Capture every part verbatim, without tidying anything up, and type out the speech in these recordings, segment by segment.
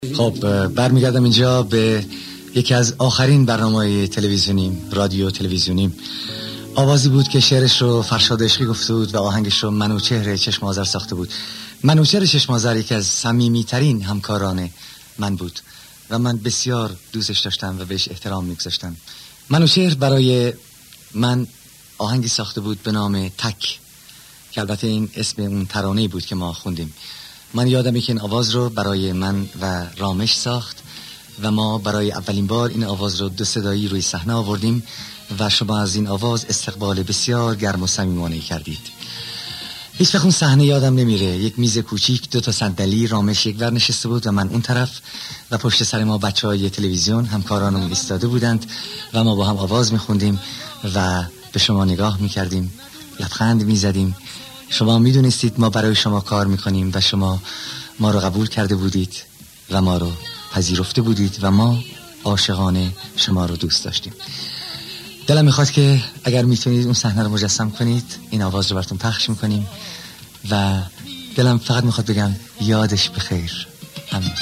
خب برمیگردم اینجا به یکی از آخرین برنامه‌های تلویزیونیم، رادیو تلویزیونیم. آوازی بود که شعرش رو فرشاد عشقی گفته بود و آهنگش رو منوچهر چشم آذر ساخته بود. منوچهر چشم آذر یکی از صمیمی‌ترین همکاران من بود و من بسیار دوستش داشتم و بهش احترام می‌گذاشتم. منوچهر برای من آهنگی ساخته بود به نام تک، که البته این اسم اون ترانه‌ای بود که ما خوندیم. من یادمه که این آواز رو برای من و رامش ساخت و ما برای اولین بار این آواز رو دو صدایی روی صحنه آوردیم و شما از این آواز استقبال بسیار گرم و صمیمانه کردید. هیچ وقت اون صحنه یادم نمیره. یک میز کوچیک، دو تا صندلی، رامش یک ور نشسته بود و من اون طرف و پشت سر ما بچهای تلویزیون همکارانمون ایستاده بودند و ما با هم آواز میخوندیم و به شما نگاه میکردیم، لبخند میزدیم. شما میدونستید ما برای شما کار میکنیم و شما ما رو قبول کرده بودید و ما رو پذیرفته بودید و ما عاشقانه شما رو دوست داشتیم. دلم میخواد که اگر میتونید اون صحنه رو مجسم کنید، این آواز رو براتون پخش میکنیم و دلم فقط میخواد بگم یادش بخیر. همین.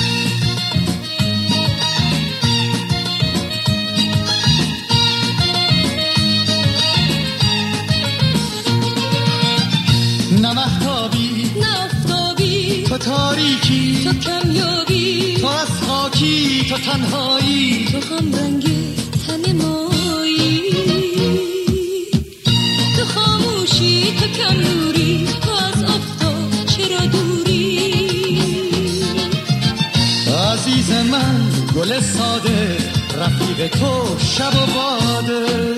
نه مهتابی نه آفتابی، تو تاریکی تو کمیابی، تو از خاکی تو تنهایی، تو هم رنگ تن مایی، تو خاموشی تو کم نوری، تو از آفتاب چرا دوری. عزیز من گل ساده، رفیق تو شب و باده.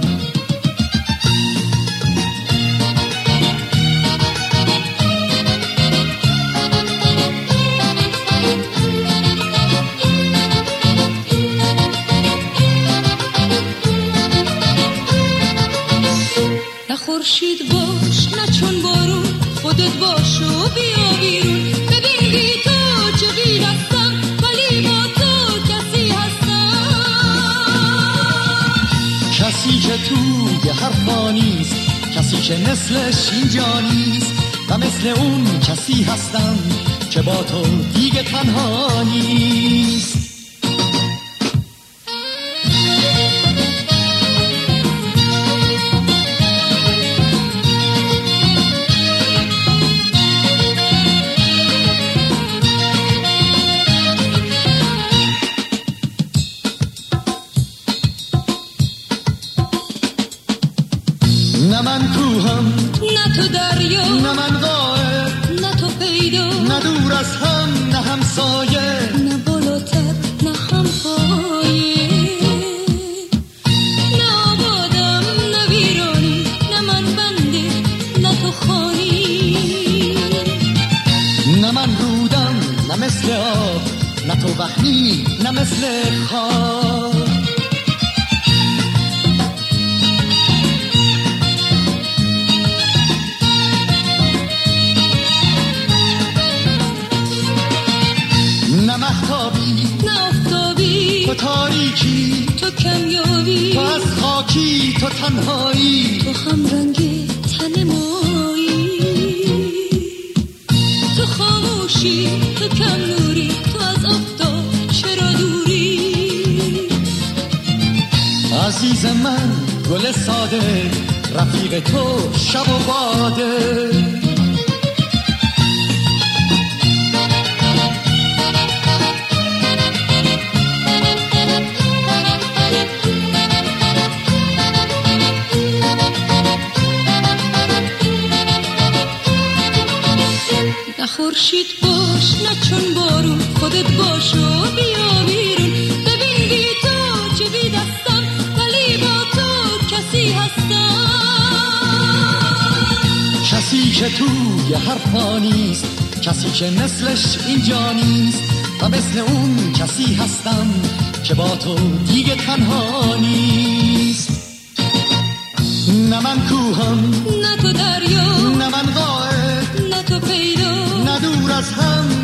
خورشید باش نه چون بارون، خودت باش و بیا بیرون. ببین بی تو چه بی هستم، ولی با تو کسی هستم. کسی که توی حرفا نیست، کسی که مثلش اینجا نیست و مثل اون کسی هستم که با تو دیگه تنها نیست. نه من کوهم نه تو دریا، نه من غائب نه تو پیدا، نه دور از هم نه همسایه، نه بالاتر نه هم پایه، نه آبادم نه ویرانی، نه من بنده نه تو خانی. نه من رودم نه مثل آب، نه تو وحمی نه مثل خواب. نه مهتابی نه آفتابی، تو تاریکی تو کمیابی، تو از خاکی تو تنهایی، تو هم رنگ تن مایی، تو خاموشی تو کم نوری، تو از آفتاب چرا دوری. عزیز من گل ساده، رفیق تو شب و باده. خورشید باش نه چون بارون، خودت باش و بیا بیرون. ببین بی تو چه بی دستم، ولی با تو کسی هستم. کسی که توی حرفا نیست، کسی که مثلش اینجا نیست و مثل اون کسی هستم که با تو دیگه تنها نیست. نه من کوهم نه تو دریا، نه من غائب نه تو پیدا، نه دور از هم